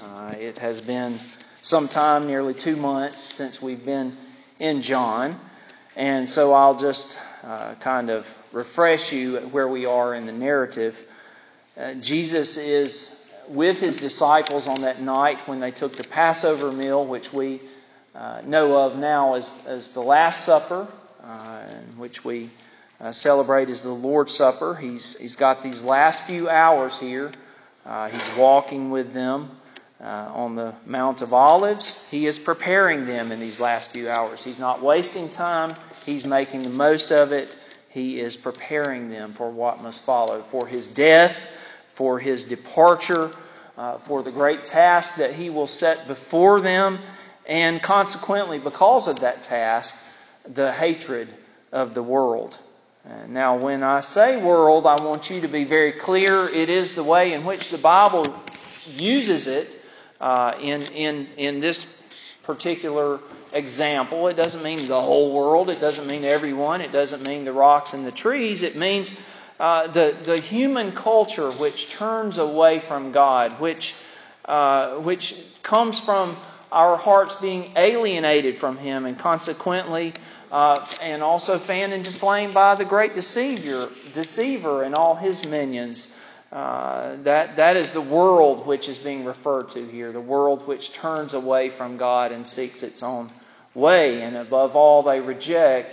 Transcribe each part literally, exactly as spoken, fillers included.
Uh, it has been some time, nearly two months, since we've been in John. And so I'll just uh, kind of refresh you where we are in the narrative. Uh, Jesus is with his disciples on that night when they took the Passover meal, which we uh, know of now as, as the Last Supper, uh, which we uh, celebrate as the Lord's Supper. He's He's got these last few hours here. Uh, he's walking with them uh, on the Mount of Olives. He is preparing them in these last few hours. He's not wasting time. He's making the most of it. He is preparing them for what must follow, for his death, for his departure, uh, for the great task that he will set before them, and consequently, because of that task, the hatred of the world. And now, when I say world, I want you to be very clear. It is the way in which the Bible uses it uh, in, in, in this particular example. It doesn't mean the whole world. It doesn't mean everyone. It doesn't mean the rocks and the trees. It means uh, the, the human culture which turns away from God, which, uh, which comes from our hearts being alienated from Him, and consequently Uh, and also fanned into flame by the great deceiver, deceiver and all his minions. Uh, that that is the world which is being referred to here, the world which turns away from God and seeks its own way, and above all, they reject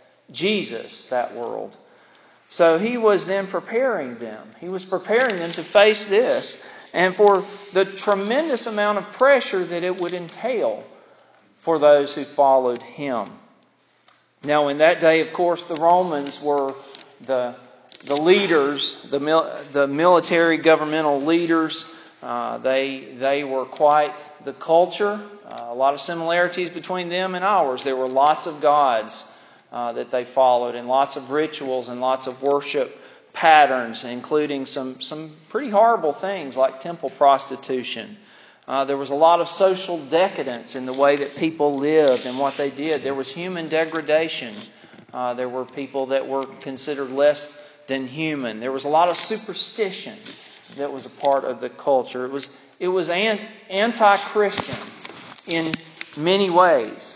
Jesus, that world. So he was then preparing them. He was preparing them to face this, and for the tremendous amount of pressure that it would entail for those who followed him. Now, in that day, of course, the Romans were the the leaders, the mil, the military governmental leaders. Uh, they they were quite the culture. Uh, a lot of similarities between them and ours. There were lots of gods uh, that they followed, and lots of rituals and lots of worship patterns, including some some pretty horrible things like temple prostitution. Uh, there was a lot of social decadence in the way that people lived and what they did. There was human degradation. Uh, there were people that were considered less than human. There was a lot of superstition that was a part of the culture. It was it was an, anti-Christian in many ways.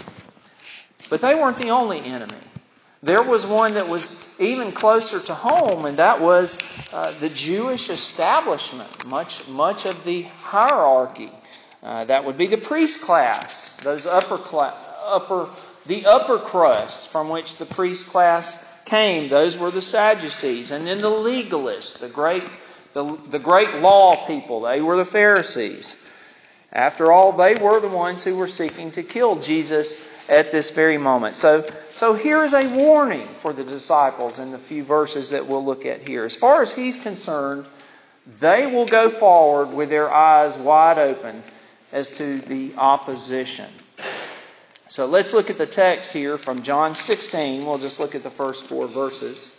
But they weren't the only enemy. There was one that was even closer to home, and that was uh, the Jewish establishment, much much of the hierarchy. Uh, that would be the priest class, those upper class, upper the upper crust from which the priest class came. Those were the Sadducees, and then the legalists, the great the the great law people. They were the Pharisees. After all, they were the ones who were seeking to kill Jesus at this very moment. So, so here is a warning for the disciples in the few verses that we'll look at here. As far as he's concerned, they will go forward with their eyes wide open as to the opposition. So let's look at the text here from John sixteen. We'll just look at the first four verses.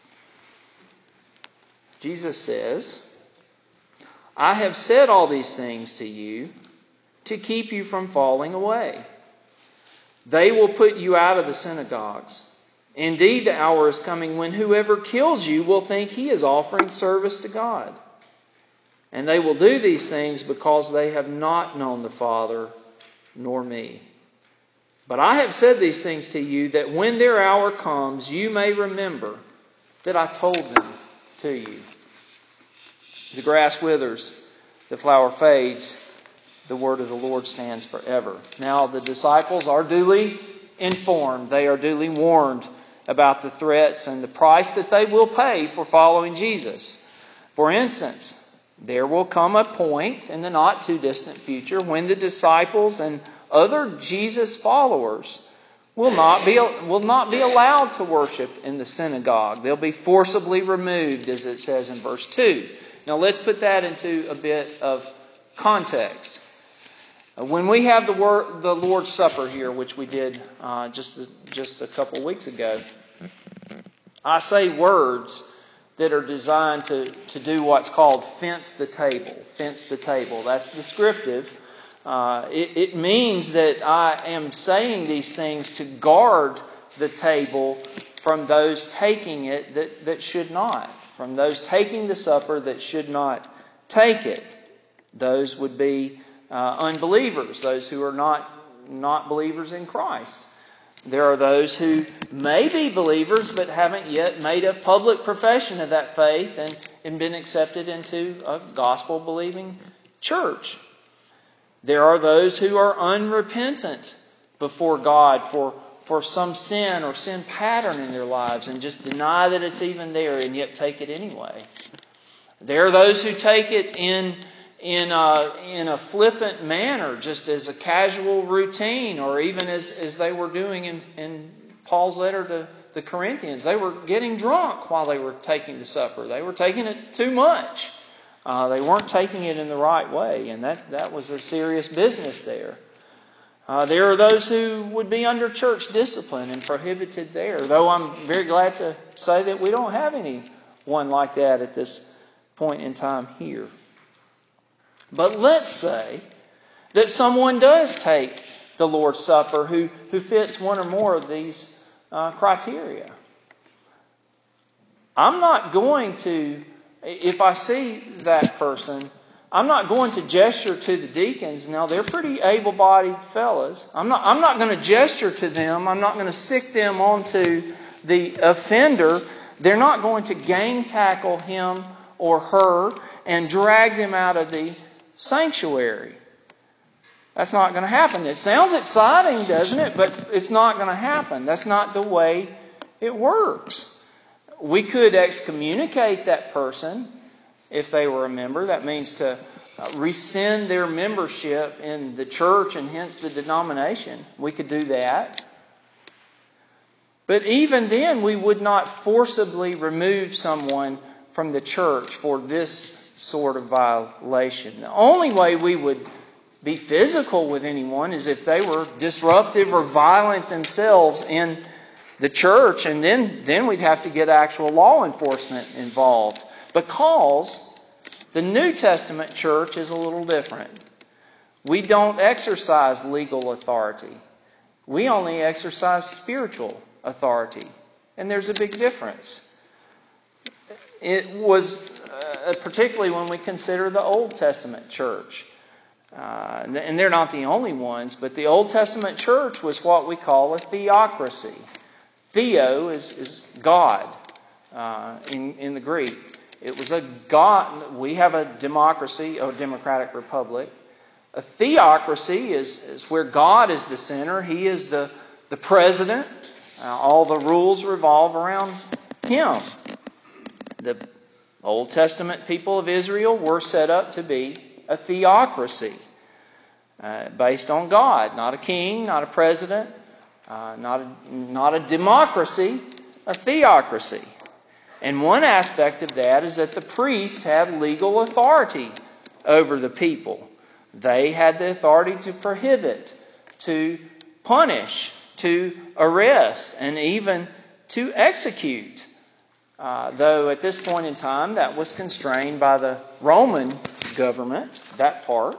Jesus says, "I have said all these things to you to keep you from falling away. They will put you out of the synagogues. Indeed, the hour is coming when whoever kills you will think he is offering service to God. And they will do these things because they have not known the Father nor me. But I have said these things to you that when their hour comes, you may remember that I told them to you." The grass withers, the flower fades, the word of the Lord stands forever. Now the disciples are duly informed. They are duly warned about the threats and the price that they will pay for following Jesus. For instance, there will come a point in the not too distant future when the disciples and other Jesus followers will not be will not be allowed to worship in the synagogue. They'll be forcibly removed, as it says in verse two. Now let's put that into a bit of context. When we have the word, the Lord's Supper here, which we did uh, just just a couple weeks ago, I say words that are designed to, to do what's called fence the table. Fence the table. That's descriptive. Uh, it, it means that I am saying these things to guard the table from those taking it that, that should not. From those taking the supper that should not take it. Those would be uh, unbelievers, those who are not, not believers in Christ. There are those who may be believers but haven't yet made a public profession of that faith and, and been accepted into a gospel-believing church. There are those who are unrepentant before God for, for some sin or sin pattern in their lives and just deny that it's even there and yet take it anyway. There are those who take it in in a, in a flippant manner, just as a casual routine, or even as, as they were doing in, in Paul's letter to the Corinthians. They were getting drunk while they were taking the supper. They were taking it too much. Uh, they weren't taking it in the right way, and that, that was a serious business there. Uh, there are those who would be under church discipline and prohibited there, though I'm very glad to say that we don't have anyone like that at this point in time here. But let's say that someone does take the Lord's Supper who, who fits one or more of these uh, criteria. I'm not going to, if I see that person, I'm not going to gesture to the deacons. Now, they're pretty able-bodied fellas. I'm not, I'm not going to gesture to them. I'm not going to sick them onto the offender. They're not going to gang tackle him or her and drag them out of the sanctuary. That's not going to happen. It sounds exciting, doesn't it? But it's not going to happen. That's not the way it works. We could excommunicate that person if they were a member. That means to rescind their membership in the church and hence the denomination. We could do that. But even then, we would not forcibly remove someone from the church for this sort of violation. The only way we would be physical with anyone is if they were disruptive or violent themselves in the church, and then, then we'd have to get actual law enforcement involved. Because the New Testament church is a little different. We don't exercise legal authority. We only exercise spiritual authority. And there's a big difference. It was, uh, particularly when we consider the Old Testament church. Uh, and they're not the only ones, but the Old Testament church was what we call a theocracy. Theo is, is God uh, in, in the Greek. It was a God. We have a democracy, or democratic republic. A theocracy is, is where God is the center. He is the, the president. Uh, all the rules revolve around Him. The Old Testament people of Israel were set up to be a theocracy uh, based on God. Not a king, not a president, uh, not, a, not a democracy, a theocracy. And one aspect of that is that the priests had legal authority over the people. They had the authority to prohibit, to punish, to arrest, and even to execute. Uh, though at this point in time that was constrained by the Roman government, that part.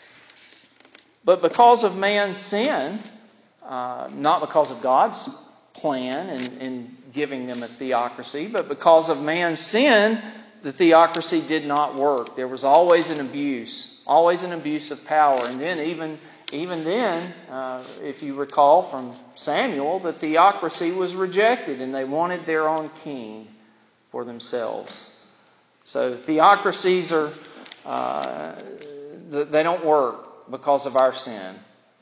But because of man's sin, uh, not because of God's plan in, in giving them a theocracy, but because of man's sin, the theocracy did not work. There was always an abuse, always an abuse of power. And then even, even then, uh, if you recall from Samuel, the theocracy was rejected and they wanted their own king for themselves. So theocracies are, uh, they don't work because of our sin.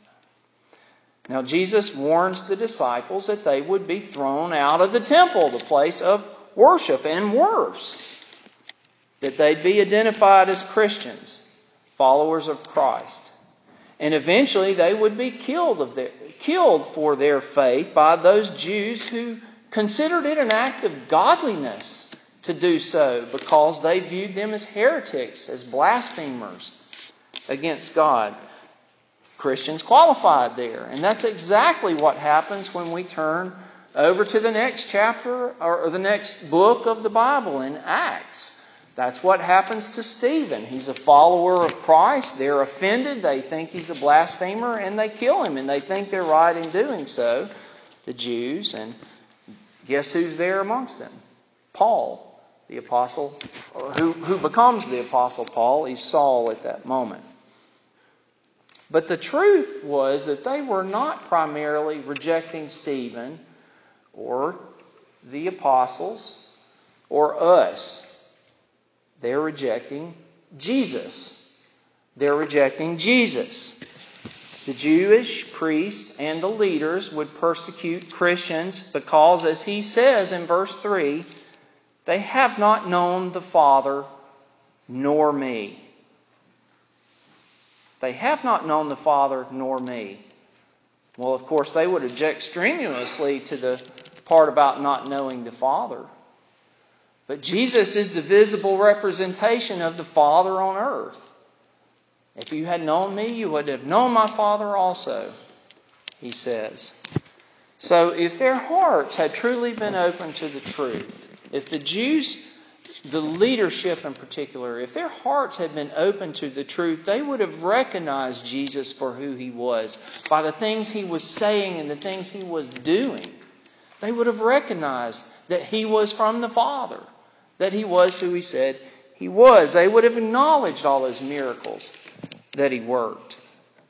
Now Jesus warns the disciples that they would be thrown out of the temple, the place of worship, and worse, that they'd be identified as Christians, followers of Christ. And eventually they would be killed, of their, killed for their faith by those Jews who considered it an act of godliness to do so because they viewed them as heretics, as blasphemers against God. Christians qualified there. And that's exactly what happens when we turn over to the next chapter or the next book of the Bible in Acts. That's what happens to Stephen. He's a follower of Christ. They're offended. They think he's a blasphemer and they kill him. And they think they're right in doing so, the Jews. And guess who's there amongst them? Paul, the apostle, or who, who becomes the apostle Paul. He's Saul at that moment. But the truth was that they were not primarily rejecting Stephen or the apostles or us. They're rejecting Jesus. They're rejecting Jesus. The Jewish priests and the leaders would persecute Christians because, as he says in verse three, they have not known the Father nor me. They have not known the Father nor me. Well, of course, they would object strenuously to the part about not knowing the Father. But Jesus is the visible representation of the Father on earth. If you had known me, you would have known my Father also, he says. So if their hearts had truly been open to the truth, if the Jews, the leadership in particular, if their hearts had been open to the truth, they would have recognized Jesus for who he was by the things he was saying and the things he was doing. They would have recognized that he was from the Father, that he was who he said he was. They would have acknowledged all those miracles that he worked.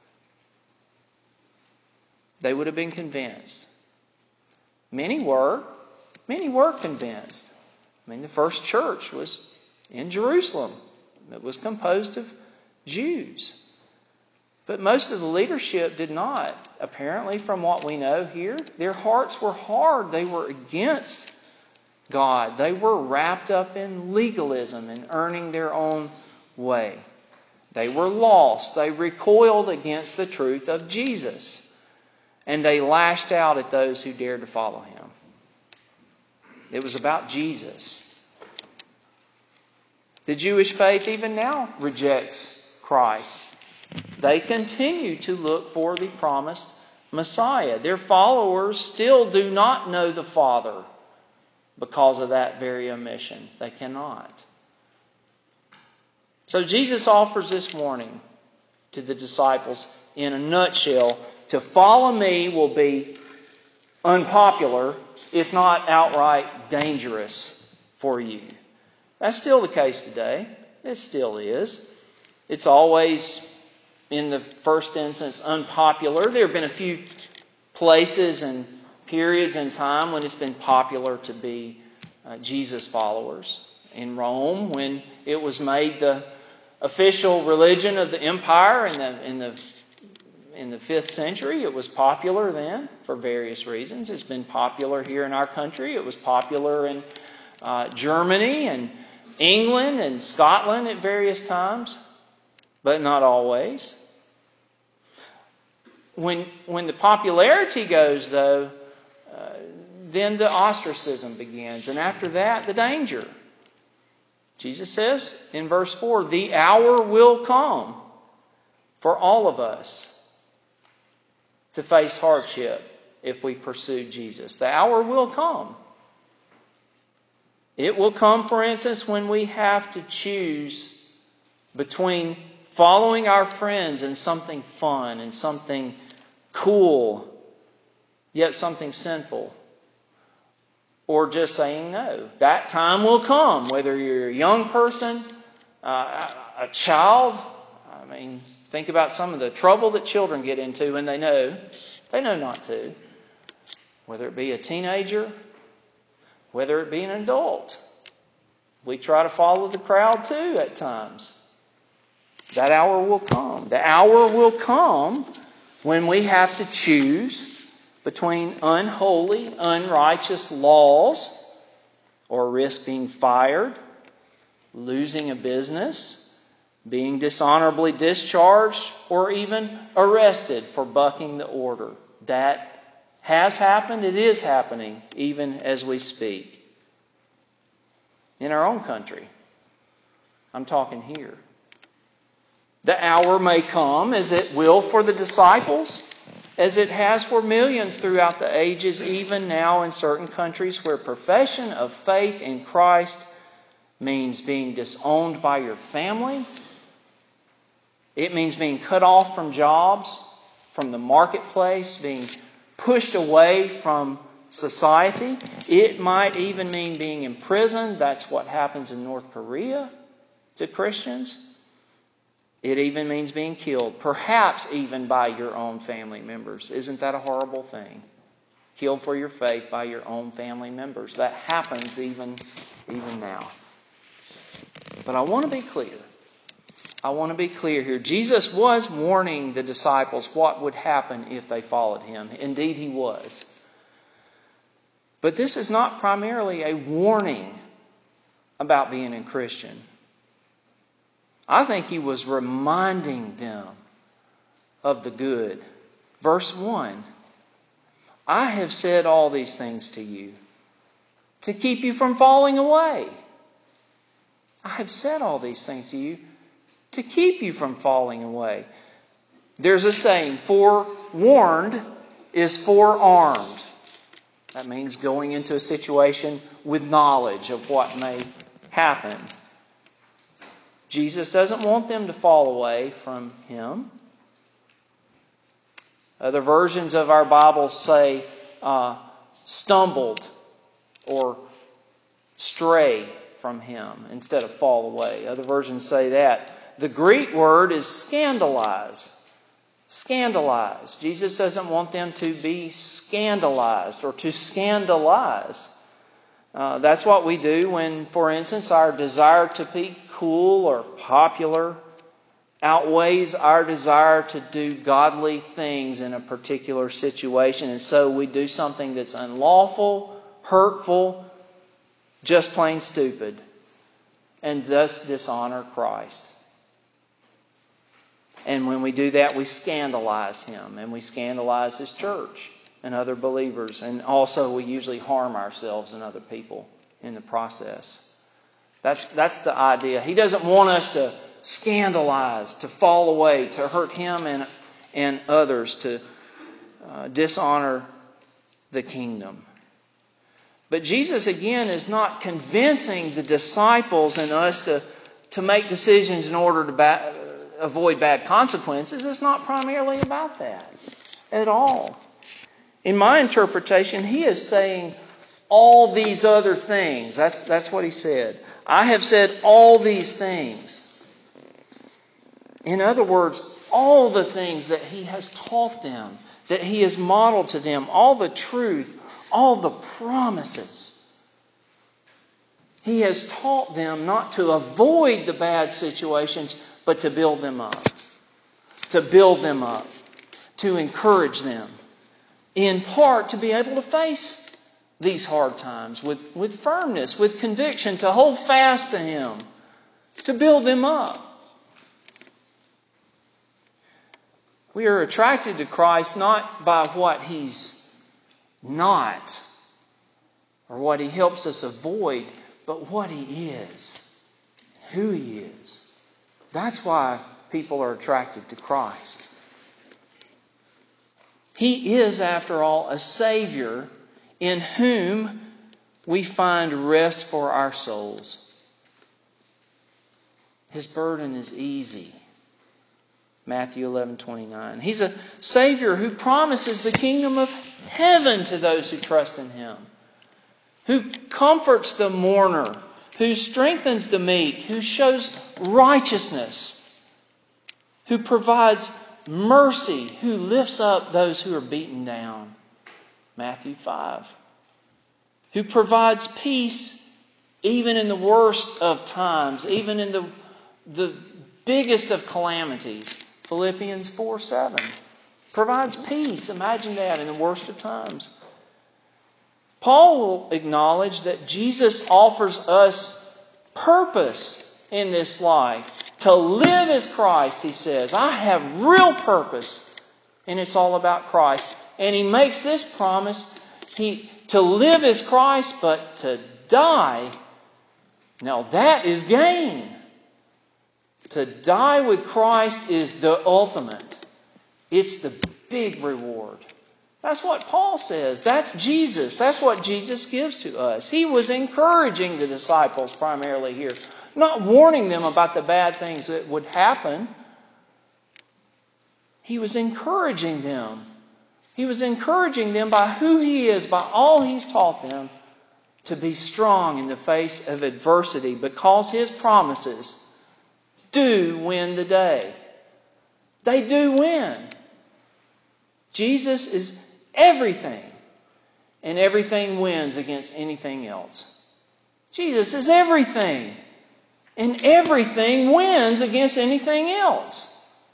They would have been convinced. Many were. Many were convinced. I mean, the first church was in Jerusalem. It was composed of Jews. But most of the leadership did not. Apparently, from what we know here, their hearts were hard. They were against God. They were wrapped up in legalism and earning their own way. They were lost. They recoiled against the truth of Jesus. And they lashed out at those who dared to follow him. It was about Jesus. The Jewish faith even now rejects Christ. They continue to look for the promised Messiah. Their followers still do not know the Father because of that very omission. They cannot. So Jesus offers this warning to the disciples in a nutshell. To follow me will be unpopular, if not outright dangerous for you. That's still the case today. It still is. It's always, in the first instance, unpopular. There have been a few places and periods in time when it's been popular to be uh, Jesus followers. In Rome, when it was made the official religion of the empire in the in the in the fifth century, it was popular then for various reasons. It's been popular here in our country. It was popular in uh, Germany and England and Scotland at various times, but not always. When when the popularity goes, though, uh, then the ostracism begins, and after that, the danger. Jesus says in verse four, the hour will come for all of us to face hardship if we pursue Jesus. The hour will come. It will come, for instance, when we have to choose between following our friends and something fun and something cool, yet something sinful, or just saying no. That time will come, whether you're a young person, uh, a child. I mean, think about some of the trouble that children get into when they know, they know not to. Whether it be a teenager, whether it be an adult. We try to follow the crowd too at times. That hour will come. The hour will come when we have to choose between unholy, unrighteous laws, or risk being fired, losing a business, being dishonorably discharged, or even arrested for bucking the order. That has happened. It is happening even as we speak. In our own country. I'm talking here. The hour may come, as it will for the disciples, as it has for millions throughout the ages, even now in certain countries where profession of faith in Christ means being disowned by your family. It means being cut off from jobs, from the marketplace, being pushed away from society. It might even mean being imprisoned. That's what happens in North Korea to Christians. It even means being killed, perhaps even by your own family members. Isn't that a horrible thing? Killed for your faith by your own family members. That happens even, even now. But I want to be clear. I want to be clear here. Jesus was warning the disciples what would happen if they followed him. Indeed, he was. But this is not primarily a warning about being a Christian. I think he was reminding them of the good. Verse one, I have said all these things to you to keep you from falling away. I have said all these things to you to keep you from falling away. There's a saying, forewarned is forearmed. That means going into a situation with knowledge of what may happen. Jesus doesn't want them to fall away from him. Other versions of our Bible say uh, stumbled or stray from him instead of fall away. Other versions say that. The Greek word is scandalize. Scandalize. Jesus doesn't want them to be scandalized or to scandalize. Uh, that's what we do when, for instance, our desire to be cool or popular outweighs our desire to do godly things in a particular situation. And so we do something that's unlawful, hurtful, just plain stupid, and thus dishonor Christ. And when we do that, we scandalize him, and we scandalize his church and other believers. And also we usually harm ourselves and other people in the process. That's, that's the idea. He doesn't want us to scandalize, to fall away, to hurt him and, and others, to uh, dishonor the kingdom. But Jesus, again, is not convincing the disciples and us to, to make decisions in order to ba- avoid bad consequences. It's not primarily about that at all. In my interpretation, he is saying all these other things. That's, that's what he said. I have said all these things. In other words, all the things that he has taught them, that he has modeled to them, all the truth, all the promises. He has taught them not to avoid the bad situations, but to build them up. To build them up. To encourage them. In part, to be able to face these hard times with, with firmness, with conviction, to hold fast to him. To build them up. We are attracted to Christ not by what he's not or what he helps us avoid, but what he is, who he is. That's why people are attracted to Christ. He is, after all, a Savior in whom we find rest for our souls. His burden is easy. Matthew eleven twenty-nine. He's a Savior who promises the kingdom of heaven to those who trust in him. Who comforts the mourner. Who strengthens the meek. Who shows righteousness. Who provides mercy. Who lifts up those who are beaten down. Matthew five. Who provides peace even in the worst of times. Even in the, the biggest of calamities. Philippians four seven. Provides peace. Imagine that in the worst of times. Paul will acknowledge that Jesus offers us purpose in this life. To live as Christ, he says. I have real purpose. And it's all about Christ. And he makes this promise. He, to live as Christ, but to die. Now that is gain. To die with Christ is the ultimate. It's the big reward. That's what Paul says. That's Jesus. That's what Jesus gives to us. He was encouraging the disciples primarily here. Not warning them about the bad things that would happen. He was encouraging them He was encouraging them by who He is, by all He's taught them, to be strong in the face of adversity, because His promises do win the day. They do win. Jesus is everything, and everything wins against anything else. Jesus is everything, and everything wins against anything else.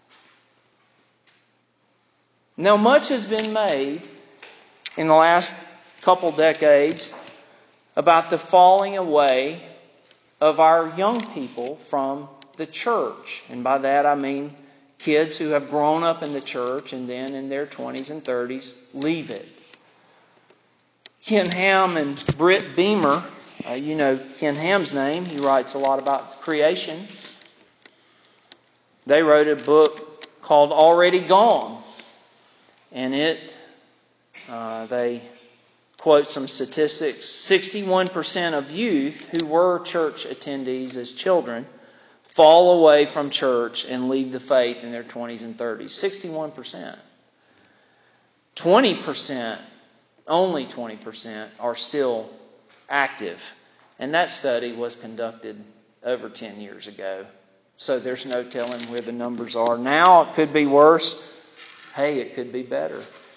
Now, much has been made in the last couple decades about the falling away of our young people from the church. And by that I mean kids who have grown up in the church and then in their twenties and thirties leave it. Ken Ham and Britt Beamer, uh, you know Ken Ham's name. He writes a lot about creation. They wrote a book called Already Gone. And it, uh, they quote some statistics. sixty-one percent of youth who were church attendees as children fall away from church and leave the faith in their twenties and thirties. sixty-one percent. twenty percent, only twenty percent, are still active. And that study was conducted over ten years ago. So there's no telling where the numbers are. Now it could be worse. Hey, it could be better.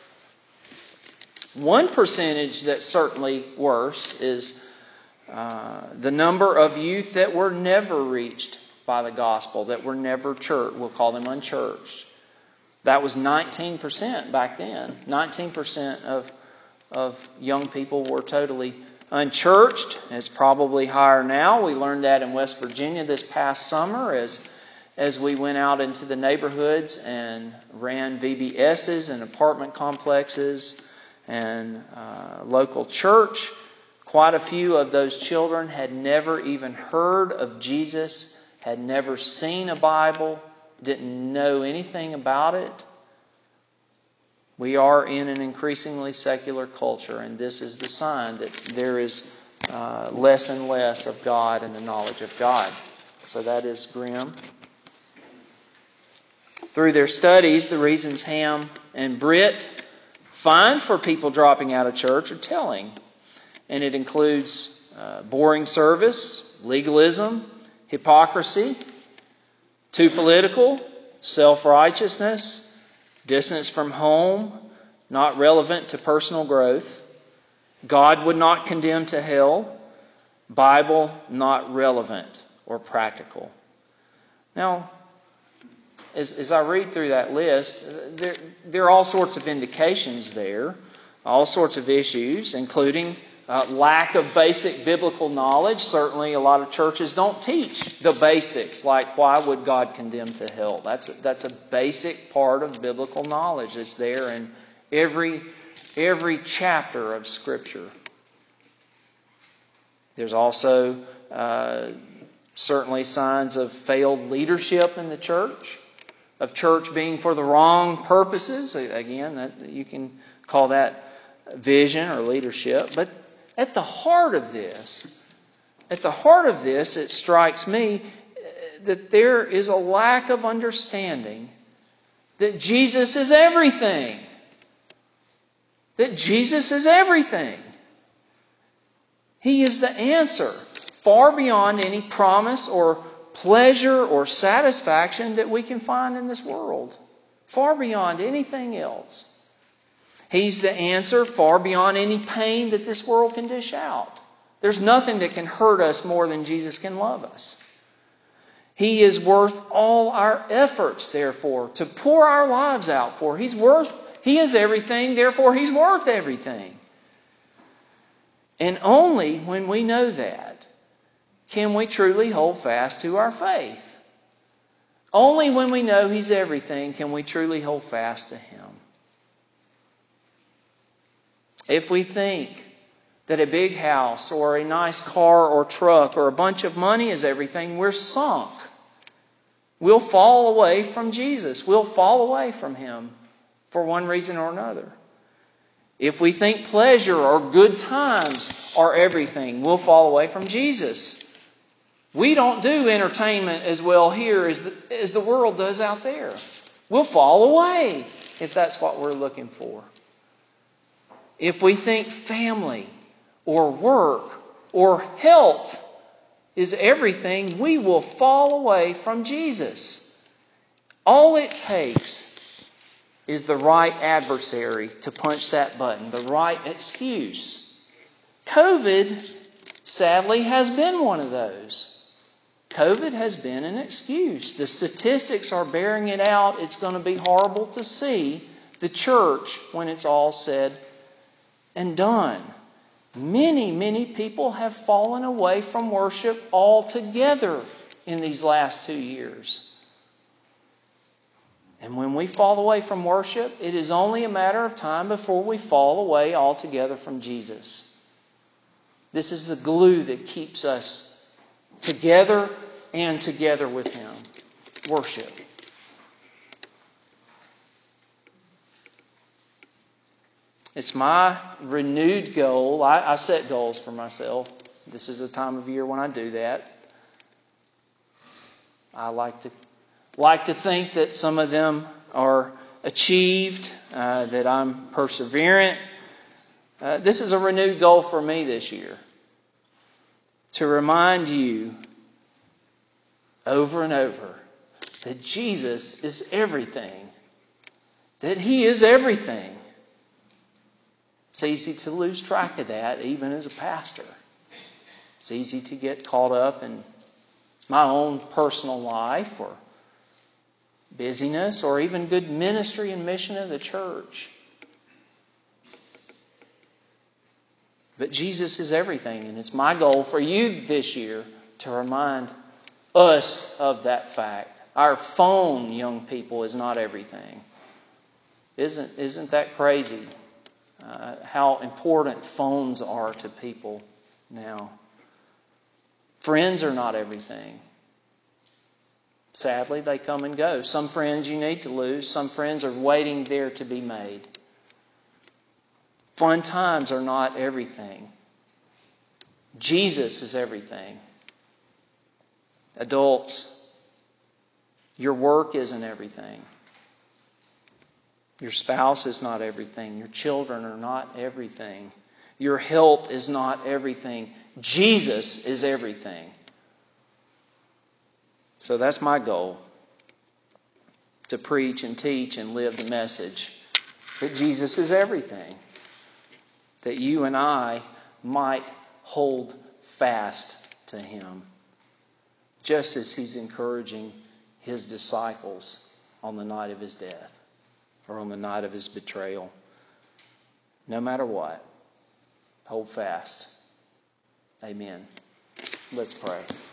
One percentage that's certainly worse is uh, the number of youth that were never reached by the gospel, that were never church. We'll call them unchurched. That was nineteen percent back then. nineteen percent of, of young people were totally unchurched. It's probably higher now. We learned that in West Virginia this past summer as As we went out into the neighborhoods and ran V B S's and apartment complexes and uh, local church. Quite a few of those children had never even heard of Jesus, had never seen a Bible, didn't know anything about it. We are in an increasingly secular culture, and this is the sign that there is uh, less and less of God and the knowledge of God. So that is grim. Through their studies, the reasons Ham and Britt find for people dropping out of church are telling. And it includes uh, boring service, legalism, hypocrisy, too political, self-righteousness, distance from home, not relevant to personal growth, God would not condemn to hell, Bible not relevant or practical. Now, As, as I read through that list, there, there are all sorts of indications there, all sorts of issues, including uh, lack of basic biblical knowledge. Certainly a lot of churches don't teach the basics, like why would God condemn to hell? That's a, that's a basic part of biblical knowledge. It's there in every, every chapter of Scripture. There's also uh, certainly signs of failed leadership in the church, of church being for the wrong purposes. Again, that you can call that vision or leadership. But at the heart of this, at the heart of this, it strikes me that there is a lack of understanding that Jesus is everything. That Jesus is everything. He is the answer, far beyond any promise or pleasure or satisfaction that we can find in this world. Far beyond anything else. He's the answer far beyond any pain that this world can dish out. There's nothing that can hurt us more than Jesus can love us. He is worth all our efforts, therefore, to pour our lives out for. He's worth, He is everything, therefore He's worth everything. And only when we know that can we truly hold fast to our faith. Only when we know He's everything can we truly hold fast to Him. If we think that a big house or a nice car or truck or a bunch of money is everything, we're sunk. We'll fall away from Jesus. We'll fall away from Him for one reason or another. If we think pleasure or good times are everything, we'll fall away from Jesus. We don't do entertainment as well here as the, as the world does out there. We'll fall away if that's what we're looking for. if we think family or work or health is everything, we will fall away from Jesus. All it takes is the right adversary to punch that button, the right excuse. COVID, sadly, has been one of those. COVID has been an excuse. The statistics are bearing it out. It's going to be horrible to see the church when it's all said and done. Many, many people have fallen away from worship altogether in these last two years. And when we fall away from worship, it is only a matter of time before we fall away altogether from Jesus. This is the glue that keeps us together and together with Him. Worship. It's my renewed goal. I, I set goals for myself. This is a time of year when I do that. I like to like to think that some of them are achieved, uh, that I'm perseverant. Uh, this is a renewed goal for me this year. To remind you over and over that Jesus is everything. That He is everything. It's easy to lose track of that even as a pastor. It's easy to get caught up in my own personal life or busyness or even good ministry and mission of the church. But Jesus is everything, and it's my goal for you this year to remind us of that fact. Our phone, young people, is not everything. Isn't, isn't that crazy? Uh, how important phones are to people now. Friends are not everything. Sadly, they come and go. Some friends you need to lose. Some friends are waiting there to be made. Fun times are not everything. Jesus is everything. Adults, your work isn't everything. Your spouse is not everything. Your children are not everything. Your health is not everything. Jesus is everything. So that's my goal. To preach and teach and live the message that Jesus is everything. That you and I might hold fast to Him. Just as He's encouraging His disciples on the night of His death. Or on the night of His betrayal. No matter what, hold fast. Amen. Let's pray.